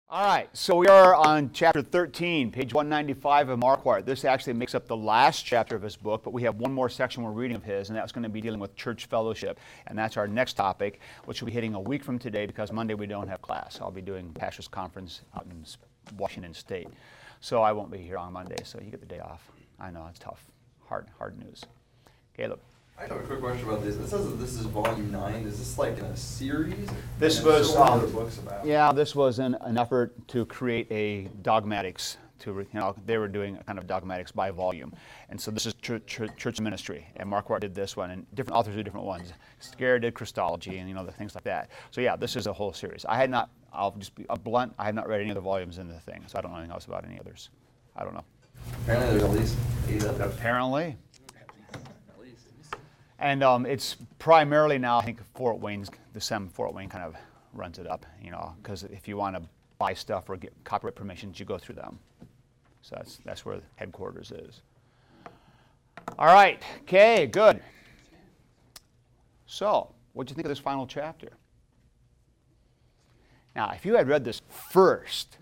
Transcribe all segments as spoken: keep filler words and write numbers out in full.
All right, so we are on chapter thirteen, page one ninety-five of Marquardt. This actually makes up the last chapter of his book, but we have one more section we're reading of his, and that's going to be dealing with church fellowship. And that's our next topic, which will be hitting a week from today because Monday we don't have class. I'll be doing Pastor's Conference out in Washington State. So I won't be here on Monday, so you get the day off. I know, it's tough. Hard, hard news. Caleb. I have a quick question about this. It says that this is volume nine. Is this like in a series? This And was, so what are um, the books about? Yeah, this was an, an effort to create a dogmatics. To you know, they were doing a kind of dogmatics by volume, and so this is church, church, church ministry. And Marquardt did this one, and different authors do different ones. Scare did Christology, and you know the things like that. So yeah, this is a whole series. I had not. I'll just be blunt. I have not read any other volumes in the thing, so I don't know anything else about any others. I don't know. Apparently, there's at least eight of them. Apparently. And um, it's primarily now, I think, Fort Wayne's, the Sem Fort Wayne kind of runs it up, you know, because if you want to buy stuff or get copyright permissions, you go through them. So that's, that's where the headquarters is. All right, okay, good. So, what do you think of this final chapter? Now, if you had read this first,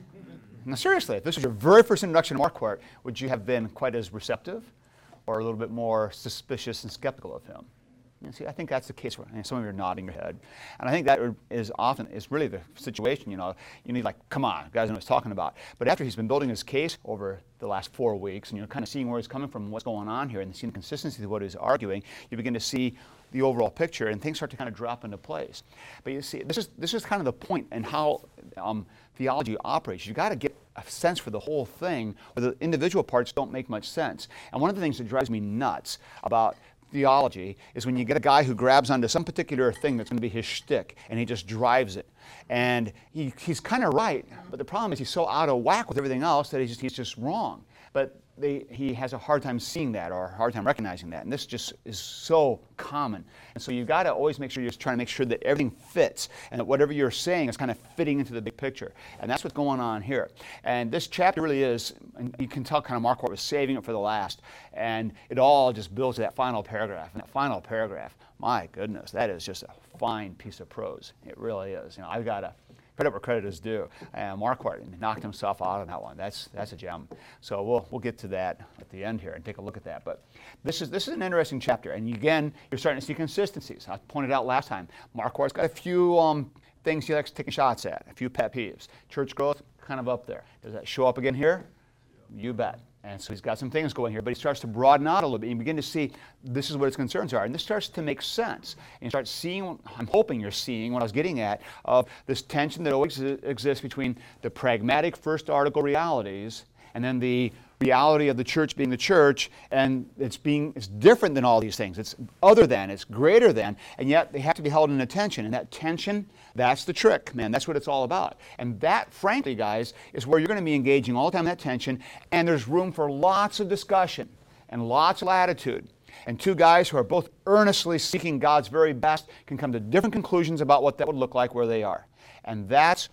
now seriously, if this was your very first introduction to Marquardt, would you have been quite as receptive? Or a little bit more suspicious and skeptical of him? You see, I think that's the case. Where, and some of you are nodding your head, and I think that is often is really the situation. You know, you need like, come on, guys know what he's talking about. But after he's been building his case over the last four weeks, and you're kind of seeing where he's coming from, what's going on here, and seeing the consistency of what he's arguing, you begin to see the overall picture, and things start to kind of drop into place. But you see, this is this is kind of the point in how um, theology operates. You got to get a sense for the whole thing, or the individual parts don't make much sense. And one of the things that drives me nuts about theology is when you get a guy who grabs onto some particular thing that's going to be his shtick, and he just drives it. And he, he's kind of right, but the problem is he's so out of whack with everything else that he's just, he's just wrong. But they, he has a hard time seeing that or a hard time recognizing that. And this just is so common. And so you've got to always make sure you're trying to make sure that everything fits and that whatever you're saying is kind of fitting into the big picture. And that's what's going on here. And this chapter really is, and you can tell kind of Marquardt was saving it for the last. And it all just builds to that final paragraph. And that final paragraph, my goodness, that is just a fine piece of prose. It really is. You know, I've got to credit where credit is due. And Marquardt knocked himself out on that one. That's that's a gem. So we'll we'll get to that at the end here and take a look at that. But this is this is an interesting chapter. And again, you're starting to see consistencies. I pointed out last time, Marquardt's got a few um, things he likes taking shots at, a few pet peeves. Church growth, kind of up there. Does that show up again here? You bet. And so he's got some things going here, but he starts to broaden out a little bit. You begin to see this is what his concerns are. And this starts to make sense. And you start seeing, I'm hoping you're seeing what I was getting at, of this tension that always exists between the pragmatic first article realities and then the reality of the church being the church, and it's being it's different than all these things. It's other than, it's greater than, and yet they have to be held in attention. And that tension, that's the trick, man. That's what it's all about. And that, frankly, guys, is where you're going to be engaging all the time in that tension, and there's room for lots of discussion and lots of latitude. And two guys who are both earnestly seeking God's very best can come to different conclusions about what that would look like where they are. And that's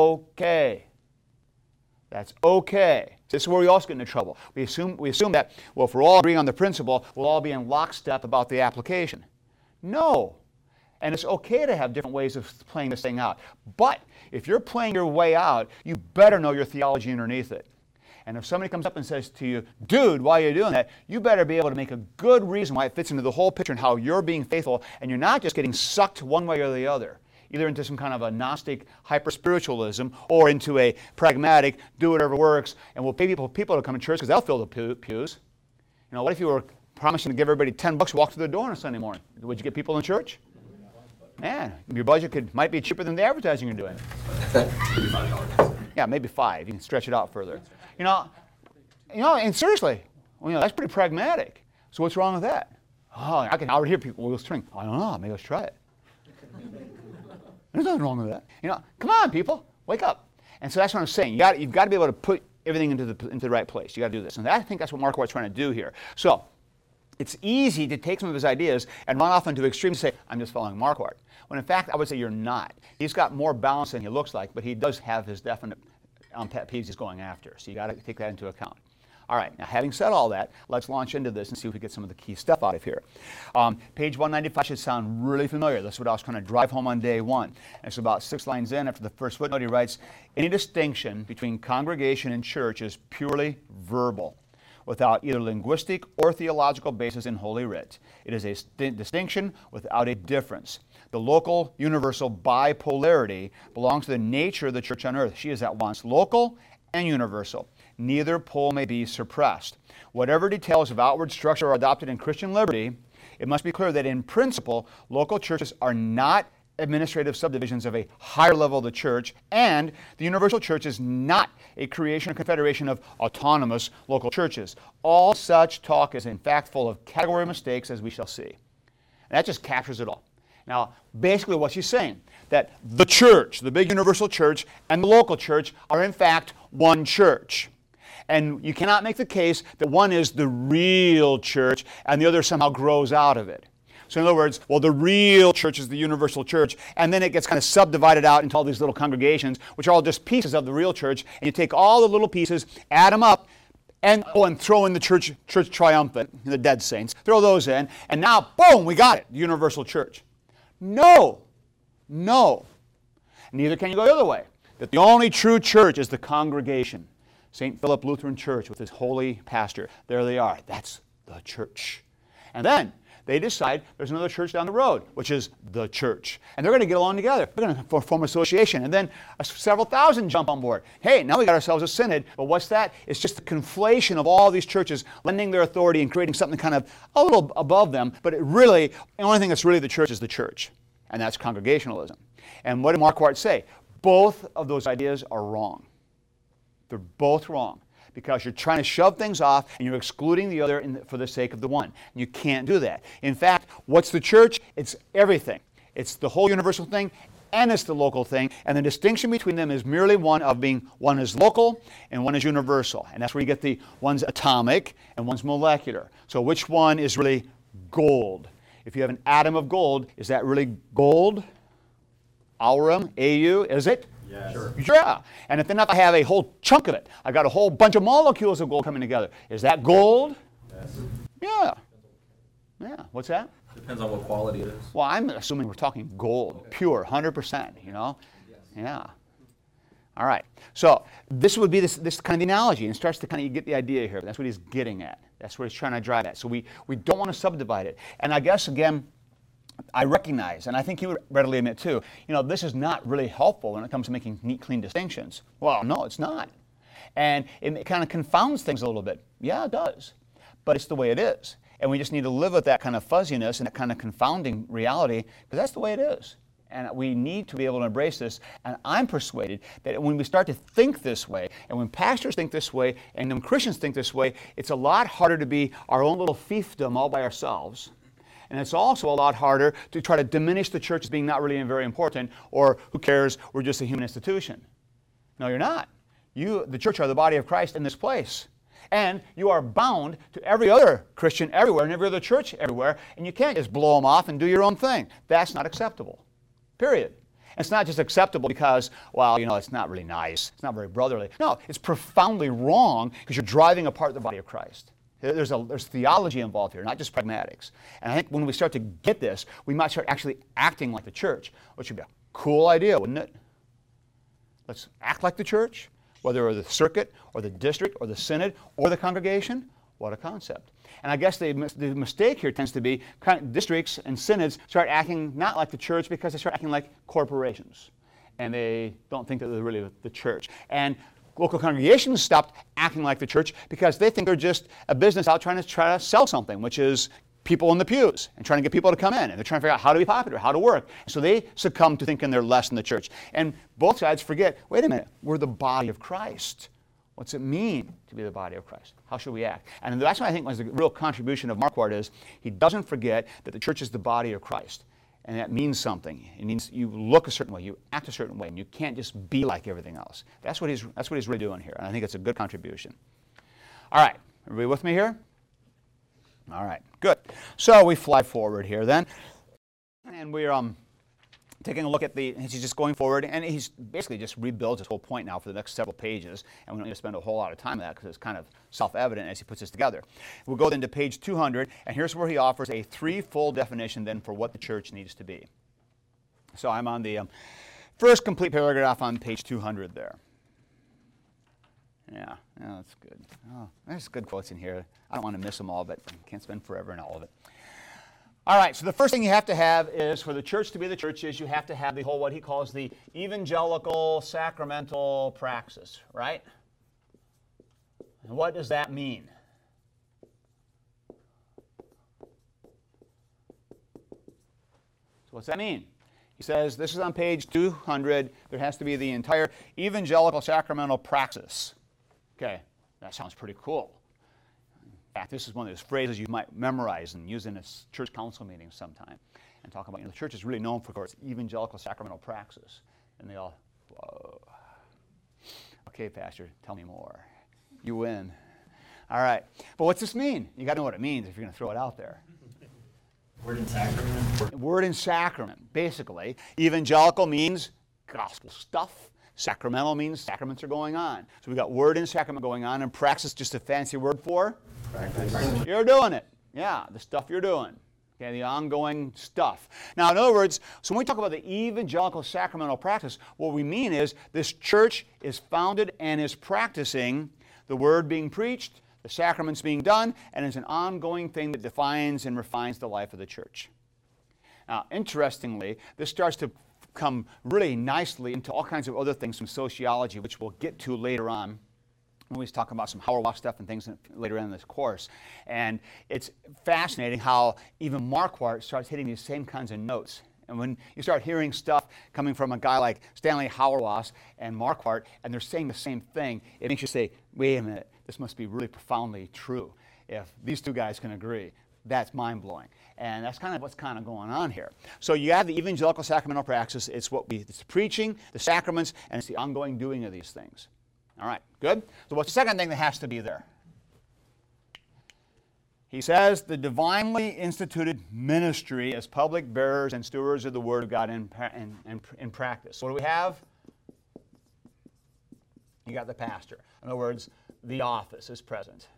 okay. That's okay. This is where we also get into trouble. We assume, we assume that, well, if we're all agreeing on the principle, we'll all be in lockstep about the application. No. And it's okay to have different ways of playing this thing out. But if you're playing your way out, you better know your theology underneath it. And if somebody comes up and says to you, dude, why are you doing that? You better be able to make a good reason why it fits into the whole picture and how you're being faithful, and you're not just getting sucked one way or the other, either into some kind of a Gnostic hyper-spiritualism or into a pragmatic, do whatever works, and we'll pay people, people to come to church because they'll fill the pew, pews. You know, what if you were promising to give everybody ten bucks to walk through the door on a Sunday morning? Would you get people in church? Man, your budget could might be cheaper than the advertising you're doing. Yeah, maybe five. You can stretch it out further. You know, you know, and seriously, well, you know, that's pretty pragmatic. So what's wrong with that? Oh, I can already hear people with string. I don't know. Maybe let's try it. There's nothing wrong with that. You know, come on, people, wake up. And so that's what I'm saying. You got, you've got to be able to put everything into the into the right place. You got to do this, and I think that's what Marquardt's trying to do here. So it's easy to take some of his ideas and run off into extremes and say, I'm just following Marquardt. When in fact, I would say you're not. He's got more balance than he looks like, but he does have his definite um, pet peeves he's going after. So you got to take that into account. All right, now having said all that, let's launch into this and see if we get some of the key stuff out of here. Um, page one ninety-five should sound really familiar. That's what I was trying to drive home on day one. And it's about six lines in after the first footnote. He writes, any distinction between congregation and church is purely verbal, without either linguistic or theological basis in Holy Writ. It is a st- distinction without a difference. The local universal bipolarity belongs to the nature of the church on earth. She is at once local and universal. Neither pole may be suppressed. Whatever details of outward structure are adopted in Christian liberty, it must be clear that in principle, local churches are not administrative subdivisions of a higher level of the church, and the universal church is not a creation or confederation of autonomous local churches. All such talk is in fact full of category mistakes, as we shall see. And that just captures it all. Now, basically what she's saying, that the church, the big universal church, and the local church are in fact one church. And you cannot make the case that one is the real church and the other somehow grows out of it. So in other words, well, the real church is the universal church, and then it gets kind of subdivided out into all these little congregations, which are all just pieces of the real church, and you take all the little pieces, add them up, and, oh, and throw in the church, church triumphant, the dead saints, throw those in, and now, boom, we got it, the universal church. No, no. Neither can you go the other way, that the only true church is the congregation. Saint Philip Lutheran Church with his holy pastor. There they are. That's the church. And then they decide there's another church down the road, which is the church. And they're going to get along together. They're going to form association. And then uh, several thousand jump on board. Hey, now we got ourselves a synod. But what's that? It's just the conflation of all these churches lending their authority and creating something kind of a little above them. But it really, the only thing that's really the church is the church. And that's congregationalism. And what did Marquardt say? Both of those ideas are wrong. They're both wrong because you're trying to shove things off and you're excluding the other in the, for the sake of the one. And you can't do that. In fact, what's the church? It's everything. It's the whole universal thing and it's the local thing. And the distinction between them is merely one of being one is local and one is universal. And that's where you get the one's atomic and one's molecular. So which one is really gold? If you have an atom of gold, is that really gold? Aurum, A U, is it? Yeah, sure. Yeah. And if then if I have a whole chunk of it, I've got a whole bunch of molecules of gold coming together. Is that gold? Yes. Yeah. Yeah. What's that? Depends on what quality it is. Well, I'm assuming we're talking gold, Okay. pure, one hundred percent, you know? Yes. Yeah. All right. So this would be this, this kind of analogy, and it starts to kind of, you get the idea here. That's what he's getting at. That's what he's trying to drive at. So we, we don't want to subdivide it. And I guess, again, I recognize, and I think you would readily admit too, you know, this is not really helpful when it comes to making neat, clean distinctions. Well, no, it's not. And it kind of confounds things a little bit. Yeah, it does. But it's the way it is. And we just need to live with that kind of fuzziness and that kind of confounding reality, because that's the way it is. And we need to be able to embrace this. And I'm persuaded that when we start to think this way, and when pastors think this way, and when Christians think this way, it's a lot harder to be our own little fiefdom all by ourselves. And it's also a lot harder to try to diminish the church as being not really very important, or who cares, we're just a human institution. No, you're not. You, the church, are the body of Christ in this place. And you are bound to every other Christian everywhere and every other church everywhere, and you can't just blow them off and do your own thing. That's not acceptable. Period. It's not just acceptable because, well, you know, it's not really nice. It's not very brotherly. No, it's profoundly wrong because you're driving apart the body of Christ. There's, a, there's theology involved here, not just pragmatics. And I think when we start to get this, we might start actually acting like the church, which would be a cool idea, wouldn't it? Let's act like the church, whether we're the circuit or the district or the synod or the congregation. What a concept. And I guess the, the mistake here tends to be districts and synods start acting not like the church because they start acting like corporations. And they don't think that they're really the church. And local congregations stopped acting like the church because they think they're just a business out trying to try to sell something, which is people in the pews and trying to get people to come in. And they're trying to figure out how to be popular, how to work. And so they succumb to thinking they're less than the church. And both sides forget, wait a minute, we're the body of Christ. What's it mean to be the body of Christ? How should we act? And that's what I think was the real contribution of Marquardt is he doesn't forget that the church is the body of Christ. And that means something. It means you look a certain way, you act a certain way, and you can't just be like everything else. That's what he's, that's what he's really doing here. And I think it's a good contribution. All right, everybody with me here? All right, good. So we fly forward here then. And we're um, taking a look at the, he's just going forward, and he's basically just rebuilds his whole point now for the next several pages, and we don't need to spend a whole lot of time on that because it's kind of self-evident as he puts this together. We'll go then to page two hundred, and here's where he offers a threefold definition then for what the church needs to be. So I'm on the um, first complete paragraph on page two hundred there. Yeah, yeah, that's good. Oh, there's good quotes in here. I don't want to miss them all, but I can't spend forever in all of it. All right, so the first thing you have to have is, for the church to be the church, is you have to have the whole, what he calls the evangelical sacramental praxis, right? And what does that mean? So what's that mean? He says, this is on page two hundred, there has to be the entire evangelical sacramental praxis. Okay, that sounds pretty cool. In fact, this is one of those phrases you might memorize and use in a church council meeting sometime and talk about, you know, the church is really known for its evangelical sacramental praxis. And they all, whoa. Okay, Pastor, tell me more. You win. All right. But what's this mean? You got to know what it means if you're going to throw it out there. Word and sacrament? Word and sacrament, basically. Evangelical means gospel stuff. Sacramental means sacraments are going on. So we've got word and sacrament going on, and praxis, just a fancy word for? Practice. You're doing it. Yeah, the stuff you're doing. Okay, the ongoing stuff. Now, in other words, so when we talk about the evangelical sacramental practice, what we mean is this church is founded and is practicing the word being preached, the sacraments being done, and it's an ongoing thing that defines and refines the life of the church. Now, interestingly, this starts to come really nicely into all kinds of other things from sociology, which we'll get to later on when we talk about some Hauerwas stuff and things later in this course. And it's fascinating how even Marquardt starts hitting these same kinds of notes. And when you start hearing stuff coming from a guy like Stanley Hauerwas and Marquardt, and they're saying the same thing, it makes you say, wait a minute, this must be really profoundly true. If these two guys can agree, that's mind-blowing. And that's kind of what's kind of going on here. So you have the evangelical sacramental praxis. It's what we, it's the preaching, the sacraments, and it's the ongoing doing of these things. All right, good? So what's the second thing that has to be there? He says the divinely instituted ministry as public bearers and stewards of the Word of God in, in, in, in practice. What do we have? You got the pastor. In other words, the office is present.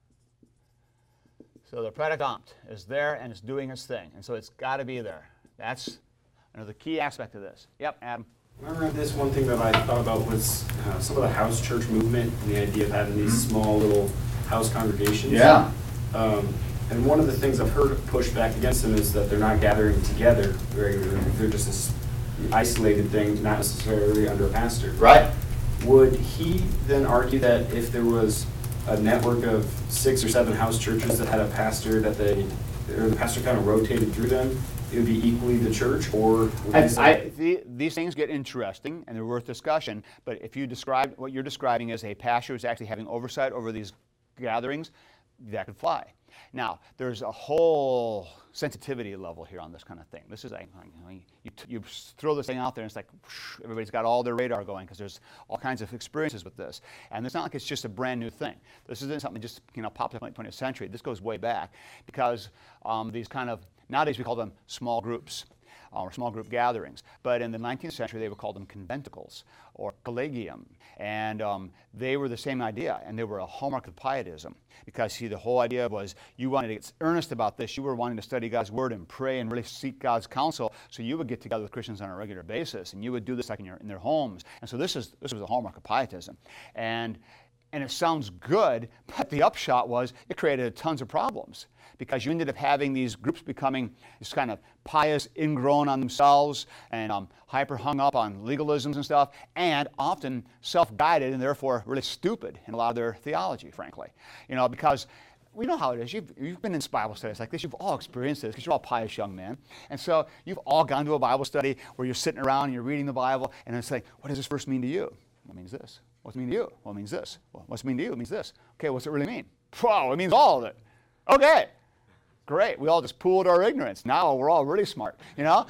So the predicant is there and it's doing its thing. And so it's got to be there. That's another key aspect of this. Yep, Adam. When I read this, one thing that I thought about was uh, some of the house church movement and the idea of having these small little house congregations. Yeah. Um, and one of the things I've heard pushed back against them is that they're not gathering together regularly. They're just this isolated thing, not necessarily under a pastor. Right. Would he then argue that if there was a network of six or seven house churches that had a pastor that they, or the pastor kind of rotated through them, it would be equally the church, or would I, he say- I, the, these things get interesting and they're worth discussion, but if you describe what you're describing as a pastor who's actually having oversight over these gatherings, that could fly. Now, there's a whole sensitivity level here on this kind of thing. This is like, you, know, you, you throw this thing out there and it's like, whoosh, everybody's got all their radar going because there's all kinds of experiences with this. And it's not like it's just a brand new thing. This isn't something that just, you know, popped up in the twentieth century. This goes way back because um, these kind of, nowadays we call them small groups. Or small group gatherings. But in the nineteenth century, they would call them conventicles or collegium. And um, they were the same idea, and they were a hallmark of pietism. Because, see, the whole idea was you wanted to get earnest about this. You were wanting to study God's Word and pray and really seek God's counsel. So you would get together with Christians on a regular basis, and you would do this like in, your, in their homes. And so this, is, this was a hallmark of pietism. And, and it sounds good, but the upshot was it created tons of problems. Because you ended up having these groups becoming this kind of pious, ingrown on themselves, and um, hyper hung up on legalisms and stuff, and often self-guided and therefore really stupid in a lot of their theology, frankly. You know, because we know how it is. You've, you've been in Bible studies like this. You've all experienced this because you're all pious young men. And so you've all gone to a Bible study where you're sitting around and you're reading the Bible, and it's like, what does this verse mean to you? Well, it means this. What's it mean to you? Well, it means this. Well, what's it mean to you? It means this. Okay, what's it really mean? Whoa, it means all of it. Okay. Great, we all just pooled our ignorance. Now we're all really smart, you know?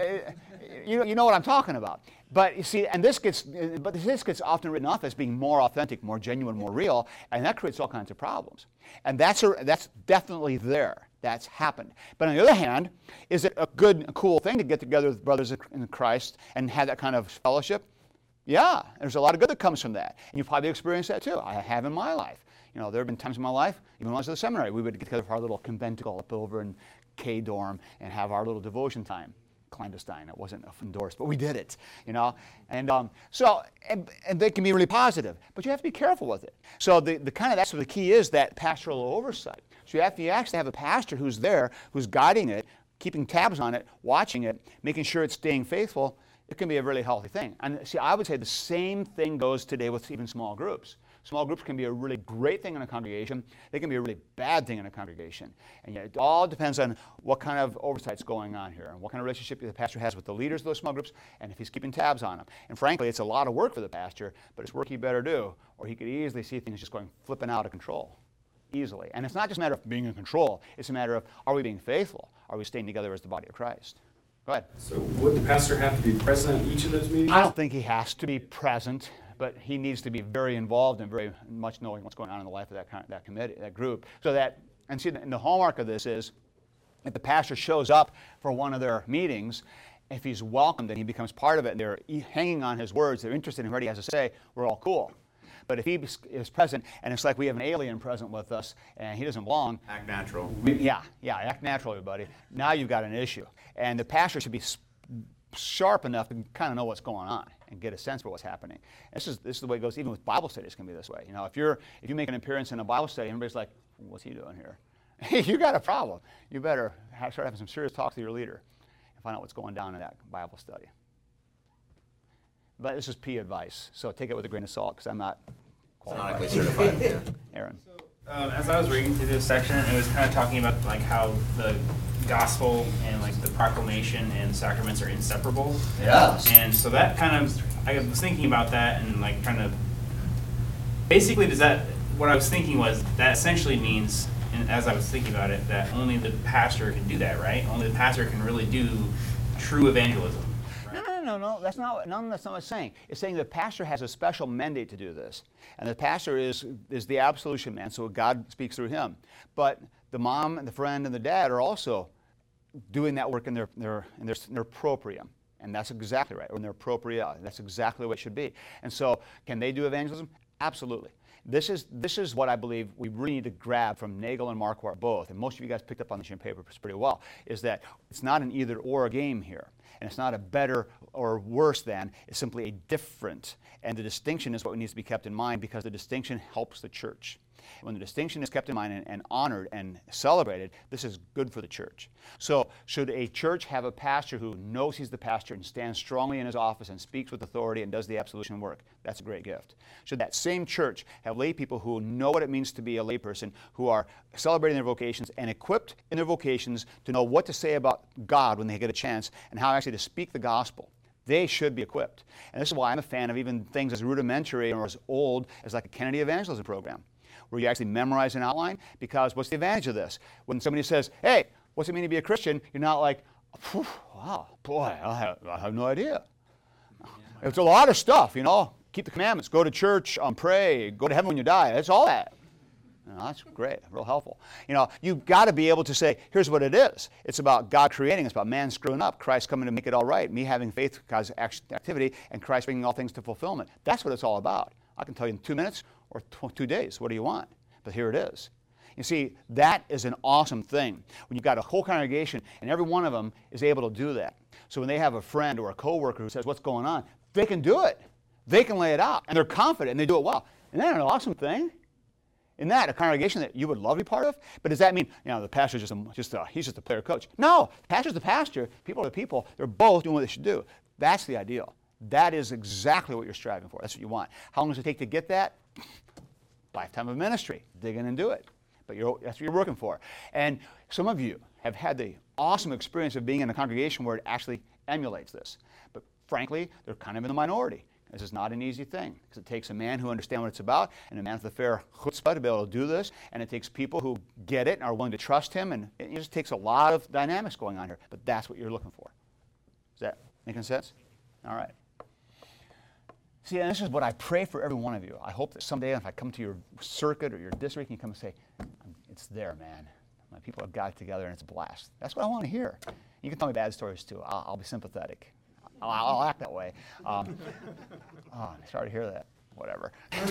you, you know what I'm talking about. But you see, and this gets, but this gets often written off as being more authentic, more genuine, more real, and that creates all kinds of problems. And that's, a, that's definitely there. That's happened. But on the other hand, is it a good, a cool thing to get together with brothers in Christ and have that kind of fellowship? Yeah, there's a lot of good that comes from that. And you've probably experienced that too. I have in my life. You know, there have been times in my life, even when I was at the seminary, we would get together for our little conventicle up over in K-dorm and have our little devotion time. Clandestine, it wasn't endorsed, but we did it, you know. And um, so, and, and they can be really positive, but you have to be careful with it. So the, the kind of, that's what the key is, that pastoral oversight. So you have to you actually have a pastor who's there, who's guiding it, keeping tabs on it, watching it, making sure it's staying faithful. It can be a really healthy thing. And see, I would say the same thing goes today with even small groups. Small groups can be a really great thing in a congregation. They can be a really bad thing in a congregation. And yet it all depends on what kind of oversight's going on here and what kind of relationship the pastor has with the leaders of those small groups and if he's keeping tabs on them. And frankly, it's a lot of work for the pastor, but it's work he better do, or he could easily see things just going flipping out of control. Easily. And it's not just a matter of being in control. It's a matter of, are we being faithful? Are we staying together as the body of Christ? Go ahead. So would the pastor have to be present at each of those meetings? I don't think he has to be present, but he needs to be very involved and very much knowing what's going on in the life of that, kind of, that committee, that group. So that, and see, and the hallmark of this is, if the pastor shows up for one of their meetings, if he's welcomed and he becomes part of it, and they're hanging on his words, they're interested in what he has to say, we're all cool. But if he is present, and it's like we have an alien present with us, and he doesn't belong. Act natural. We, yeah, yeah, act natural, everybody. Now you've got an issue. And the pastor should be sharp enough to kind of know what's going on and get a sense for what's happening. This is this is the way it goes. Even with Bible studies, can be this way. You know, if you're if you make an appearance in a Bible study, everybody's like, "What's he doing here?" You got a problem. You better have, start having some serious talk to your leader and find out what's going down in that Bible study. But this is P advice, so take it with a grain of salt because I'm not qualified. Sonically certified. Yeah. Aaron. Um, as I was reading through this section, it was kind of talking about like how the gospel and like the proclamation and sacraments are inseparable. Yes. And so that kind of, I was thinking about that and like trying to, basically does that, what I was thinking was that essentially means, and as I was thinking about it, that only the pastor can do that, right? Only the pastor can really do true evangelism. No, no, no, no, that's not, no, that's not what it's saying. It's saying the pastor has a special mandate to do this. And the pastor is, is the absolution man, so God speaks through him. But the mom and the friend and the dad are also doing that work in their, their, in their, in their proprium. And that's exactly right, or in their propria. That's exactly what it should be. And so, can they do evangelism? Absolutely. This is, this is what I believe we really need to grab from Nagel and Marquardt both, and most of you guys picked up on this in your paper pretty well, is that it's not an either or game here. And it's not a better or worse than, it's simply a different. And the distinction is what needs to be kept in mind because the distinction helps the church. When the distinction is kept in mind and, and honored and celebrated, this is good for the church. So should a church have a pastor who knows he's the pastor and stands strongly in his office and speaks with authority and does the absolution work? That's a great gift. Should that same church have lay people who know what it means to be a layperson, who are celebrating their vocations and equipped in their vocations to know what to say about God when they get a chance and how actually to speak the gospel? They should be equipped. And this is why I'm a fan of even things as rudimentary or as old as like a Kennedy evangelism program, where you actually memorize an outline, because what's the advantage of this? When somebody says, hey, what's it mean to be a Christian? You're not like, wow, boy, I have, I have no idea. It's a lot of stuff, you know. Keep the commandments, go to church, um, pray, go to heaven when you die. That's all that. You know, that's great, real helpful. You know, you've got to be able to say, here's what it is. It's about God creating. It's about man screwing up, Christ coming to make it all right, me having faith, God's activity, and Christ bringing all things to fulfillment. That's what it's all about. I can tell you in two minutes or tw- two days. What do you want? But here it is. You see, that is an awesome thing. When you've got a whole congregation and every one of them is able to do that. So when they have a friend or a coworker who says, what's going on? They can do it. They can lay it out. And they're confident and they do it well. Isn't that an awesome thing? Isn't that a congregation that you would love to be part of? But does that mean, you know, the pastor's just a, just a, he's just a player coach? No, the pastor's the pastor. People are the people. They're both doing what they should do. That's the ideal. That is exactly what you're striving for. That's what you want. How long does it take to get that? Lifetime of ministry. Dig in and do it. But you're, that's what you're working for. And some of you have had the awesome experience of being in a congregation where it actually emulates this. But frankly, they're kind of in the minority. This is not an easy thing, because it takes a man who understands what it's about and a man with a fair chutzpah to be able to do this, and it takes people who get it and are willing to trust him, and it just takes a lot of dynamics going on here. But that's what you're looking for. Is that making sense? All right. See, and this is what I pray for every one of you. I hope that someday if I come to your circuit or your district, you come and say, it's there, man. My people have got together and it's a blast. That's what I want to hear. You can tell me bad stories too. I'll, I'll be sympathetic. I'll, I'll act that way. Um, oh, I'm sorry to hear that. Whatever.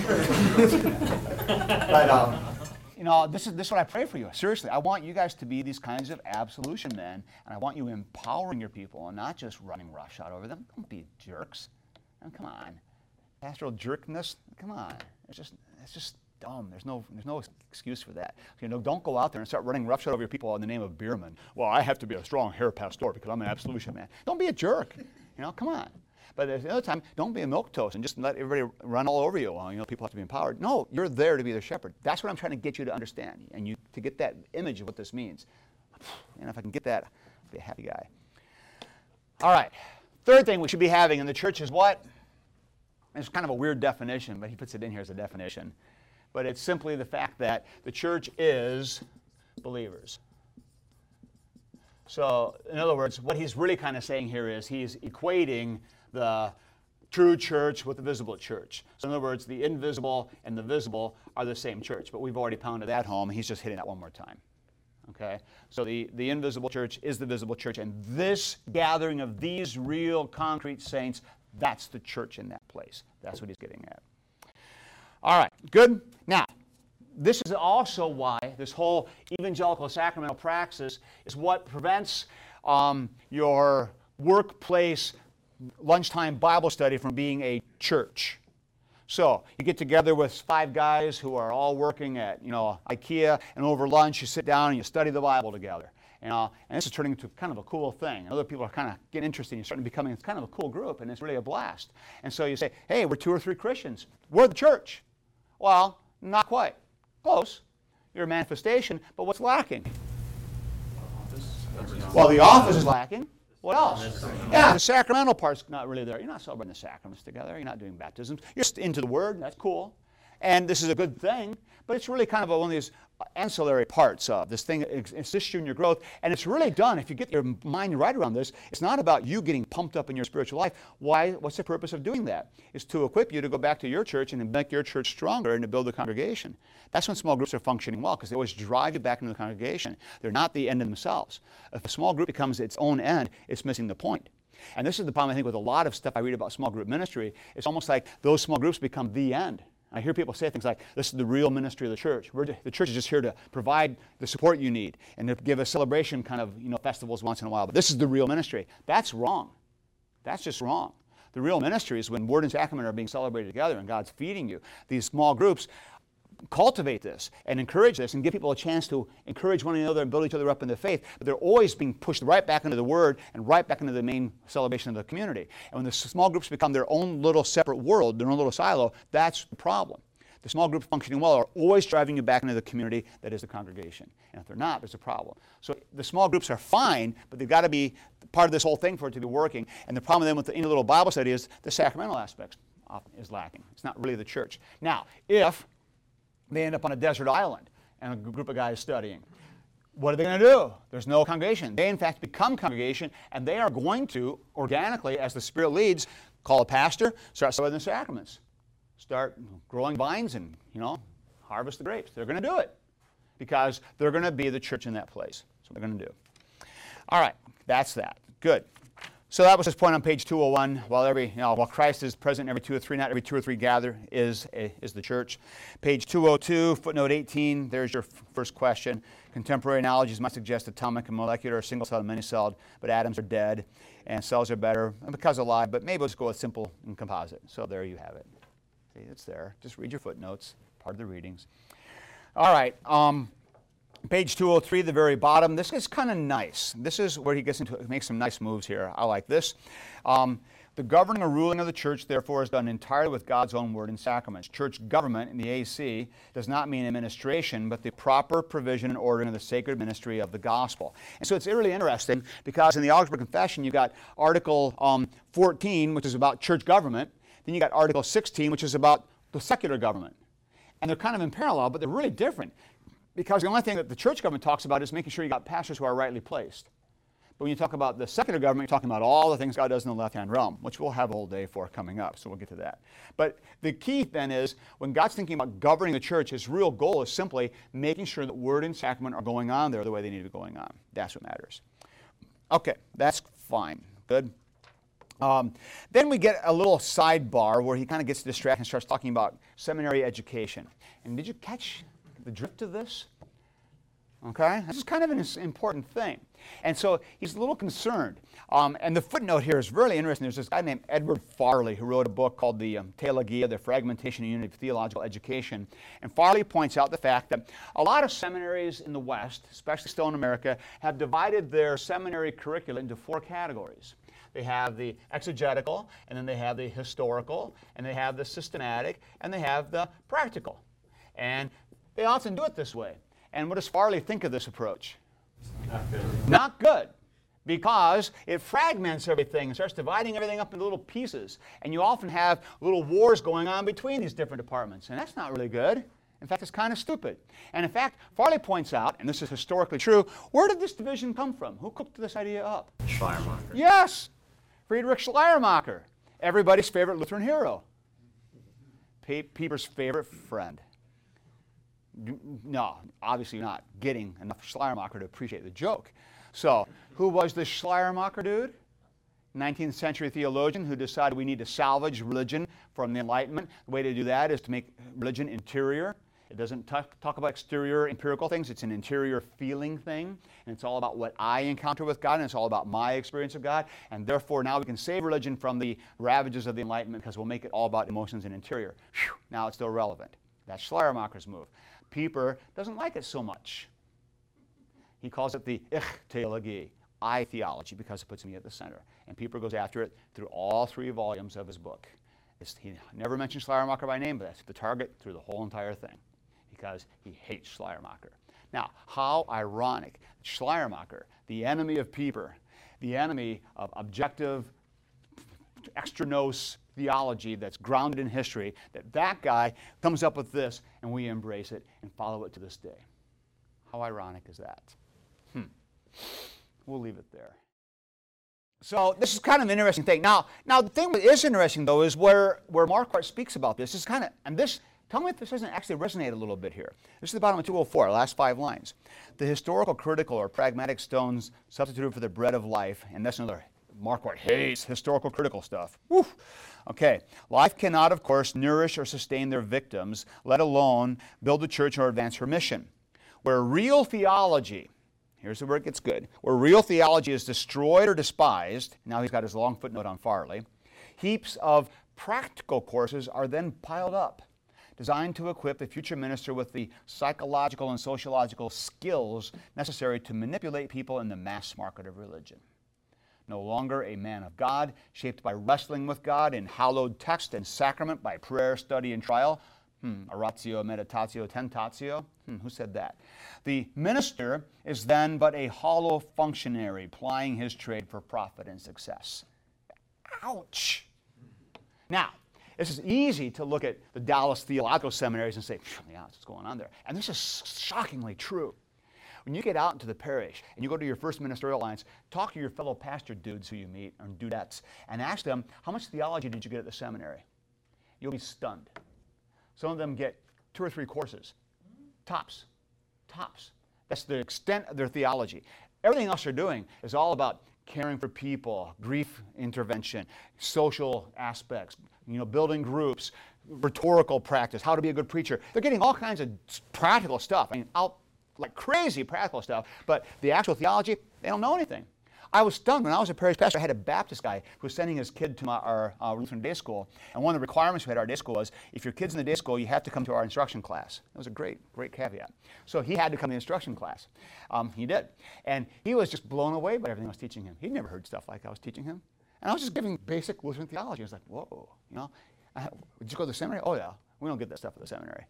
But um, you know, this is this is what I pray for you. Seriously, I want you guys to be these kinds of absolution men, and I want you empowering your people and not just running roughshod over them. Don't be jerks. I mean, come on, pastoral jerkness. Come on, it's just it's just dumb. There's no there's no excuse for that. You know, don't go out there and start running roughshod over your people in the name of Bierman. Well, I have to be a strong hair pastor because I'm an absolution man. Don't be a jerk. You know, come on. But at the other time, don't be a milquetoast and just let everybody run all over you. Well, you know, people have to be empowered. No, you're there to be the shepherd. That's what I'm trying to get you to understand, and you to get that image of what this means. And if I can get that, I'll be a happy guy. All right. Third thing we should be having in the church is what? It's kind of a weird definition, but he puts it in here as a definition. But it's simply the fact that the church is believers. So, in other words, what he's really kind of saying here is he's equating the true church with the visible church. So, in other words, the invisible and the visible are the same church. But we've already pounded that home. He's just hitting that one more time. Okay? So, the, the invisible church is the visible church. And this gathering of these real concrete saints, that's the church in that place. That's what he's getting at. All right, good. Now, this is also why this whole evangelical sacramental praxis is what prevents um, your workplace lunchtime Bible study from being a church. So you get together with five guys who are all working at, you know, IKEA, and over lunch you sit down and you study the Bible together. You know, and this is turning into kind of a cool thing. Other people are kind of getting interested. You're starting to becoming kind of a cool group, and it's really a blast. And so you say, hey, we're two or three Christians. We're the church. Well, not quite. Close. You're a manifestation, but what's lacking? Well, the office is lacking. What else? Yeah, the sacramental part's not really there. You're not celebrating the sacraments together. You're not doing baptisms. You're just into the Word. That's cool. And this is a good thing, but it's really kind of one of these ancillary parts of this thing that assists you in your growth. And it's really done, if you get your mind right around this, it's not about you getting pumped up in your spiritual life. Why? What's the purpose of doing that? It's to equip you to go back to your church and make your church stronger and to build a congregation. That's when small groups are functioning well, because they always drive you back into the congregation. They're not the end in themselves. If a small group becomes its own end, it's missing the point. And this is the problem, I think, with a lot of stuff I read about small group ministry. It's almost like those small groups become the end. I hear people say things like, this is the real ministry of the church. We're, the church is just here to provide the support you need and to give a celebration kind of, you know, festivals once in a while. But this is the real ministry. That's wrong. That's just wrong. The real ministry is when Word and Sacrament are being celebrated together and God's feeding you. These small groups cultivate this and encourage this and give people a chance to encourage one another and build each other up in the faith. But they're always being pushed right back into the Word and right back into the main celebration of the community. And when the small groups become their own little separate world, their own little silo, that's the problem. The small groups functioning well are always driving you back into the community that is the congregation. And if they're not, there's a problem. So the small groups are fine, but they've got to be part of this whole thing for it to be working. And the problem then with any little Bible study is the sacramental aspects is lacking. It's not really the church. Now, if they end up on a desert island and a group of guys studying, what are they going to do? There's no congregation. They, in fact, become congregation, and they are going to, organically, as the Spirit leads, call a pastor, start celebrating the sacraments, start growing vines and, you know, harvest the grapes. They're going to do it because they're going to be the church in that place. That's what they're going to do. All right, that's that. Good. So that was his point on page two oh one. While every, you know, while Christ is present in every two or three, not every two or three gather is is the church. Page two oh two, footnote eighteen. There's your f- first question. Contemporary analogies might suggest atomic and molecular, single-celled and many-celled, but atoms are dead and cells are better because of life. But maybe let's go with simple and composite. So there you have it. See, it's there. Just read your footnotes. Part of the readings. All right. Um, Page two oh three, the very bottom. This is kind of nice. This is where he gets into it, makes some nice moves here. I like this. Um, the governing or ruling of the church, therefore, is done entirely with God's own word and sacraments. Church government in the A C does not mean administration, but the proper provision and ordering of the sacred ministry of the gospel. And so it's really interesting because in the Augsburg Confession, you've got Article um, fourteen, which is about church government. Then you got Article sixteen, which is about the secular government. And they're kind of in parallel, but they're really different. Because the only thing that the church government talks about is making sure you got pastors who are rightly placed. But when you talk about the secular government, you're talking about all the things God does in the left-hand realm, which we'll have a whole day for coming up, so we'll get to that. But the key then is, when God's thinking about governing the church, his real goal is simply making sure that word and sacrament are going on there the way they need to be going on. That's what matters. Okay, that's fine. Good. Um, then we get a little sidebar where he kind of gets distracted and starts talking about seminary education. And did you catch the drift of this? Okay, this is kind of an important thing. And so he's a little concerned. Um, and the footnote here is really interesting. There's this guy named Edward Farley who wrote a book called the um, Theologia, the Fragmentation and Unity of Theological Education. And Farley points out the fact that a lot of seminaries in the West, especially still in America, have divided their seminary curricula into four categories. They have the exegetical, and then they have the historical, and they have the systematic, and they have the practical. And they often do it this way. And what does Farley think of this approach? Not good. Not good, because it fragments everything and starts dividing everything up into little pieces. And you often have little wars going on between these different departments, and that's not really good. In fact, it's kind of stupid. And in fact, Farley points out, and this is historically true, where did this division come from? Who cooked this idea up? Schleiermacher. Yes, Friedrich Schleiermacher, everybody's favorite Lutheran hero. Pieper's favorite friend. No, obviously you're not getting enough Schleiermacher to appreciate the joke. So, who was this Schleiermacher dude? nineteenth century theologian who decided we need to salvage religion from the Enlightenment. The way to do that is to make religion interior. It doesn't talk, talk about exterior empirical things. It's an interior feeling thing. And it's all about what I encounter with God, and it's all about my experience of God. And therefore, now we can save religion from the ravages of the Enlightenment because we'll make it all about emotions and interior. Whew, now it's still relevant. That's Schleiermacher's move. Pieper doesn't like it so much. He calls it the Ich Theologie, I theology, because it puts me at the center. And Pieper goes after it through all three volumes of his book. It's, he never mentions Schleiermacher by name, but that's the target through the whole entire thing, because he hates Schleiermacher. Now, how ironic. Schleiermacher, the enemy of Pieper, the enemy of objective, extra-nos theology that's grounded in history, that that guy comes up with this, and we embrace it and follow it to this day. How ironic is that? Hmm. We'll leave it there. So this is kind of an interesting thing. Now, now the thing that is interesting, though, is where, where Marquardt speaks about this. This is kind of, and this, tell me if this doesn't actually resonate a little bit here. This is the bottom of two oh four, last five lines. The historical, critical, or pragmatic stones substituted for the bread of life, and that's another, Marquardt hates historical, critical stuff. Woo. Okay, life cannot, of course, nourish or sustain their victims, let alone build the church or advance her mission. Where real theology, here's where it gets good, where real theology is destroyed or despised, now he's got his long footnote on Farley, heaps of practical courses are then piled up, designed to equip the future minister with the psychological and sociological skills necessary to manipulate people in the mass market of religion. No longer a man of God, shaped by wrestling with God in hallowed text and sacrament, by prayer, study, and trial. Hmm, oratio, meditatio, tentatio. Hmm, who said that? The minister is then but a hollow functionary plying his trade for profit and success. Ouch! Now, this is easy to look at the Dallas Theological Seminaries and say, yeah, that's what's going on there. And this is shockingly true. When you get out into the parish and you go to your first ministerial alliance, talk to your fellow pastor dudes who you meet, or dudettes, and ask them, how much theology did you get at the seminary? You'll be stunned. Some of them get two or three courses. Tops. Tops. That's the extent of their theology. Everything else they're doing is all about caring for people, grief intervention, social aspects, you know, building groups, rhetorical practice, how to be a good preacher. They're getting all kinds of practical stuff. I mean, out like crazy practical stuff, but the actual theology, they don't know anything. I was stunned when I was a parish pastor. I had a Baptist guy who was sending his kid to my, our uh, Lutheran day school, and one of the requirements we had at our day school was, if your kid's in the day school, you have to come to our instruction class. That was a great, great caveat. So he had to come to the instruction class. Um, he did. And he was just blown away by everything I was teaching him. He'd never heard stuff like I was teaching him. And I was just giving basic Lutheran theology. I was like, whoa, you know. I, did you go to the seminary? Oh, yeah. We don't get that stuff at the seminary.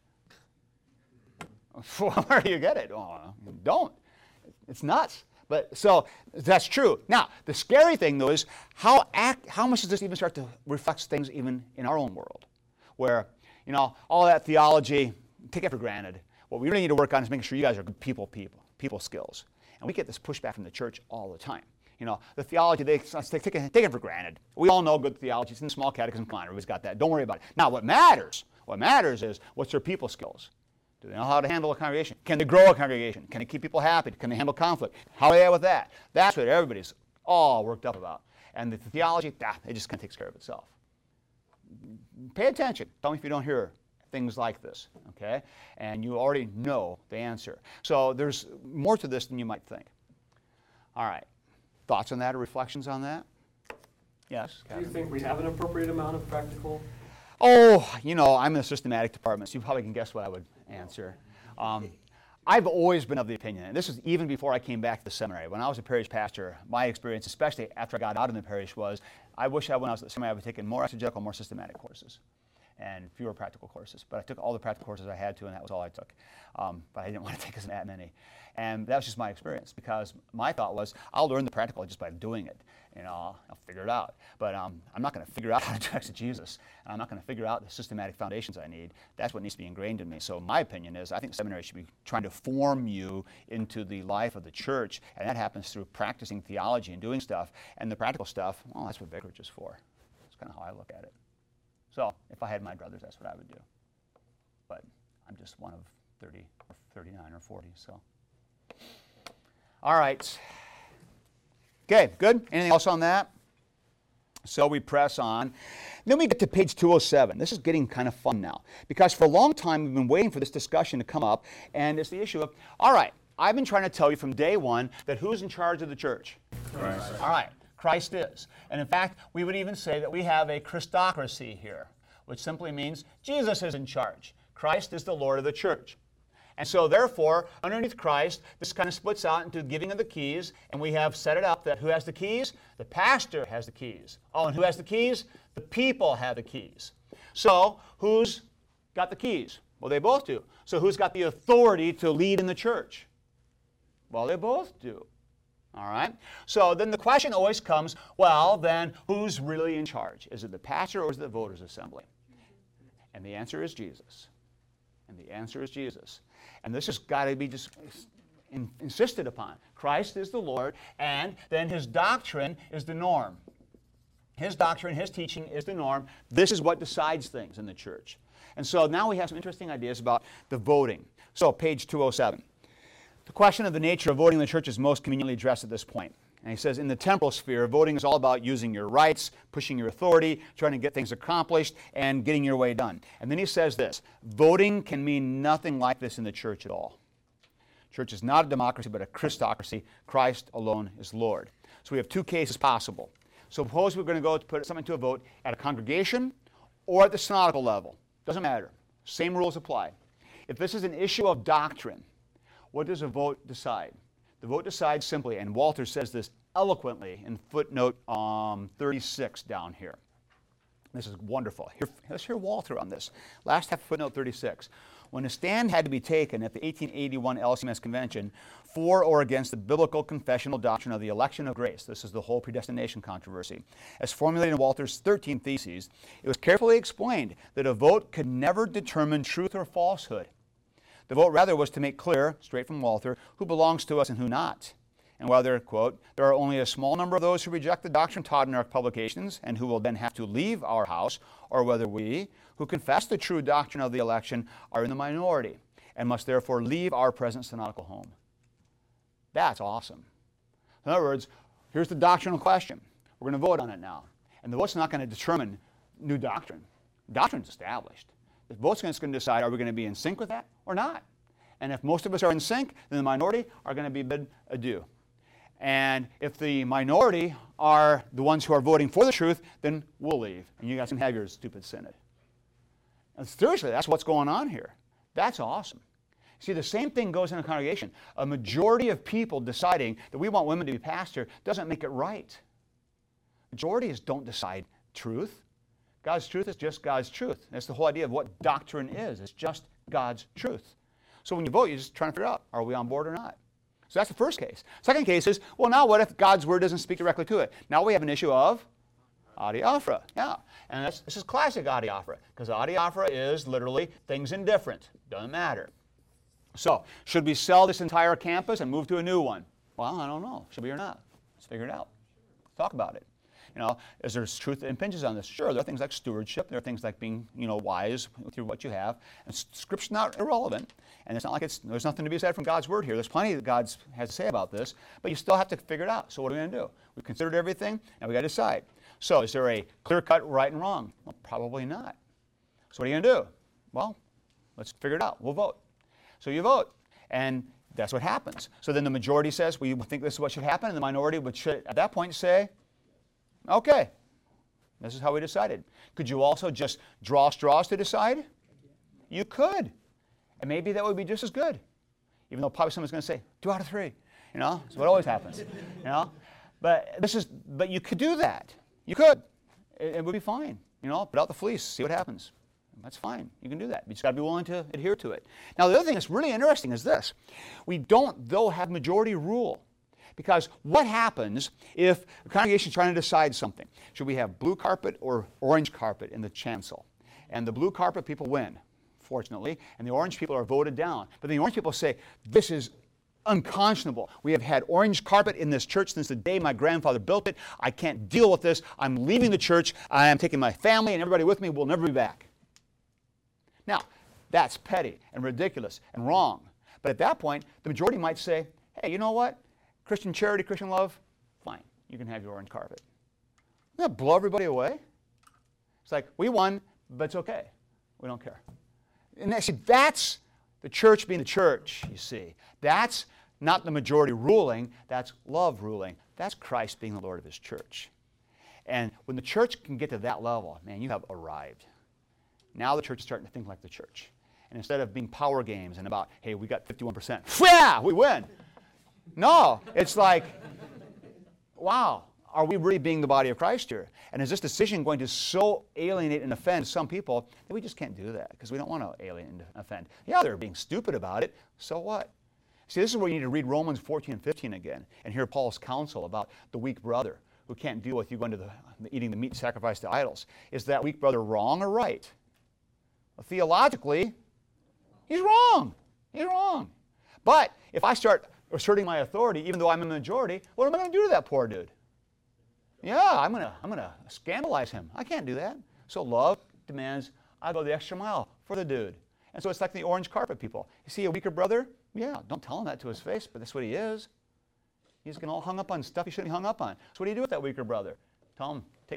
Where do you get it? Oh, don't. It's nuts. But so that's true. Now, the scary thing, though, is how act, how much does this even start to reflect things even in our own world, where, you know, all that theology, take it for granted. What we really need to work on is making sure you guys are good people, people, people skills. And we get this pushback from the church all the time. You know, the theology, they take, take, it, take it for granted. We all know good theology. It's in the small catechism. Come on, everybody's got that. Don't worry about it. Now, what matters, what matters is what's their people skills. Do they know how to handle a congregation? Can they grow a congregation? Can they keep people happy? Can they handle conflict? How are they at with that? That's what everybody's all worked up about. And the theology, ah, it just kind of takes care of itself. Pay attention. Tell me if you don't hear things like this, okay? And you already know the answer. So there's more to this than you might think. All right. Thoughts on that or reflections on that? Yes? Do you think we have an appropriate amount of practical? Oh, you know, I'm in the systematic department, so you probably can guess what I would answer. Um, I've always been of the opinion, and this was even before I came back to the seminary. When I was a parish pastor, my experience, especially after I got out of the parish, was I wish I, when I was at the seminary, I would have taken more exegetical, more systematic courses and fewer practical courses. But I took all the practical courses I had to, and that was all I took. Um, but I didn't want to take as that many. And that was just my experience, because my thought was, I'll learn the practical just by doing it. You know, I'll, I'll figure it out. But um, I'm not going to figure out how to do exegesis. And I'm not going to figure out the systematic foundations I need. That's what needs to be ingrained in me. So my opinion is, I think seminary should be trying to form you into the life of the church, and that happens through practicing theology and doing stuff. And the practical stuff, well, that's what vicarage is for. That's kind of how I look at it. So if I had my brothers, that's what I would do. But I'm just one of thirty or thirty-nine or forty, so. All right. Okay, good. Anything else on that? So we press on. Then we get to page two oh seven. This is getting kind of fun now, because for a long time we've been waiting for this discussion to come up, and it's the issue of, all right, I've been trying to tell you from day one that who's in charge of the church? Christ. All right, Christ is. And in fact, we would even say that we have a Christocracy here, which simply means Jesus is in charge. Christ is the Lord of the church. And so therefore, underneath Christ, this kind of splits out into giving of the keys, and we have set it up that who has the keys? The pastor has the keys. Oh, and who has the keys? The people have the keys. So who's got the keys? Well, they both do. So who's got the authority to lead in the church? Well, they both do. All right? So then the question always comes, well, then who's really in charge? Is it the pastor or is it the voters' assembly? And the answer is Jesus. And the answer is Jesus. And this has got to be just in, insisted upon. Christ is the Lord, and then his doctrine is the norm. His doctrine, his teaching is the norm. This is what decides things in the church. And so now we have some interesting ideas about the voting. So page two oh seven. The question of the nature of voting in the church is most conveniently addressed at this point. And he says, in the temporal sphere, voting is all about using your rights, pushing your authority, trying to get things accomplished, and getting your way done. And then he says this, voting can mean nothing like this in the church at all. Church is not a democracy, but a Christocracy. Christ alone is Lord. So we have two cases possible. So suppose we're going to go to put something to a vote at a congregation or at the synodical level. Doesn't matter. Same rules apply. If this is an issue of doctrine, what does a vote decide? The vote decides simply, and Walter says this eloquently in footnote um, thirty-six down here. This is wonderful. Here, let's hear Walter on this. Last half of footnote thirty-six. When a stand had to be taken at the eighteen eighty-one L C M S Convention for or against the biblical confessional doctrine of the election of grace, this is the whole predestination controversy, as formulated in Walter's thirteen Theses, it was carefully explained that a vote could never determine truth or falsehood. The vote rather was to make clear, straight from Walter, who belongs to us and who not. And whether, quote, there are only a small number of those who reject the doctrine taught in our publications and who will then have to leave our house, or whether we, who confess the true doctrine of the election, are in the minority and must therefore leave our present synodical home. That's awesome. In other words, here's the doctrinal question. We're going to vote on it now. And the vote's not going to determine new doctrine. Doctrine's established. The vote's going to decide, are we going to be in sync with that or not? And if most of us are in sync, then the minority are going to be bid adieu. And if the minority are the ones who are voting for the truth, then we'll leave. And you guys can have your stupid synod. And seriously, that's what's going on here. That's awesome. See, the same thing goes in a congregation. A majority of people deciding that we want women to be pastor doesn't make it right. Majorities don't decide truth. God's truth is just God's truth. That's the whole idea of what doctrine is. It's just God's truth. So when you vote, you're just trying to figure out, are we on board or not? So that's the first case. Second case is, well, now what if God's word doesn't speak directly to it? Now we have an issue of adiaphora. Yeah, and that's, this is classic adiaphora, because adiaphora is literally things indifferent. Doesn't matter. So should we sell this entire campus and move to a new one? Well, I don't know. Should we or not? Let's figure it out. Let's talk about it. You know, is there truth that impinges on this? Sure, there are things like stewardship. There are things like being, you know, wise with your, what you have. And Scripture's not irrelevant. And it's not like it's, there's nothing to be said from God's Word here. There's plenty that God has to say about this. But you still have to figure it out. So what are we going to do? We've considered everything, and we've got to decide. So is there a clear-cut right and wrong? Well, probably not. So what are you going to do? Well, let's figure it out. We'll vote. So you vote. And that's what happens. So then the majority says, we think this is what should happen. And the minority would, should, at that point, say, okay, this is how we decided. Could you also just draw straws to decide? You could. And maybe that would be just as good. Even though probably someone's going to say, two out of three. You know, that's what always happens. You know? But this is, but you could do that. You could. It, it would be fine. You know, put out the fleece, see what happens. That's fine. You can do that. But you just got to be willing to adhere to it. Now, the other thing that's really interesting is this. We don't, though, have majority rule. Because what happens if the congregation is trying to decide something? Should we have blue carpet or orange carpet in the chancel? And the blue carpet people win, fortunately, and the orange people are voted down. But the orange people say, this is unconscionable. We have had orange carpet in this church since the day my grandfather built it. I can't deal with this. I'm leaving the church. I am taking my family and everybody with me. We'll never be back. Now, that's petty and ridiculous and wrong. But at that point, the majority might say, hey, you know what? Christian charity, Christian love, fine. You can have your orange carpet. Doesn't that blow everybody away? It's like, we won, but it's okay. We don't care. And actually, that's the church being the church, you see. That's not the majority ruling. That's love ruling. That's Christ being the Lord of his church. And when the church can get to that level, man, you have arrived. Now the church is starting to think like the church. And instead of being power games and about, hey, we got fifty-one percent. Yeah, we win. No, it's like, wow, are we really being the body of Christ here? And is this decision going to so alienate and offend some people that we just can't do that because we don't want to alienate and offend? Yeah, they're being stupid about it. So what? See, this is where you need to read Romans fourteen and fifteen again and hear Paul's counsel about the weak brother who can't deal with you going to the, eating the meat sacrificed to idols. Is that weak brother wrong or right? Well, theologically, he's wrong. He's wrong. But if I start asserting my authority, even though I'm a majority, what am I going to do to that poor dude? Yeah, I'm going to I'm going to scandalize him. I can't do that. So love demands I go the extra mile for the dude. And so it's like the orange carpet people. You see a weaker brother? Yeah, don't tell him that to his face, but that's what he is. He's getting all hung up on stuff he shouldn't be hung up on. So what do you do with that weaker brother? Tell him,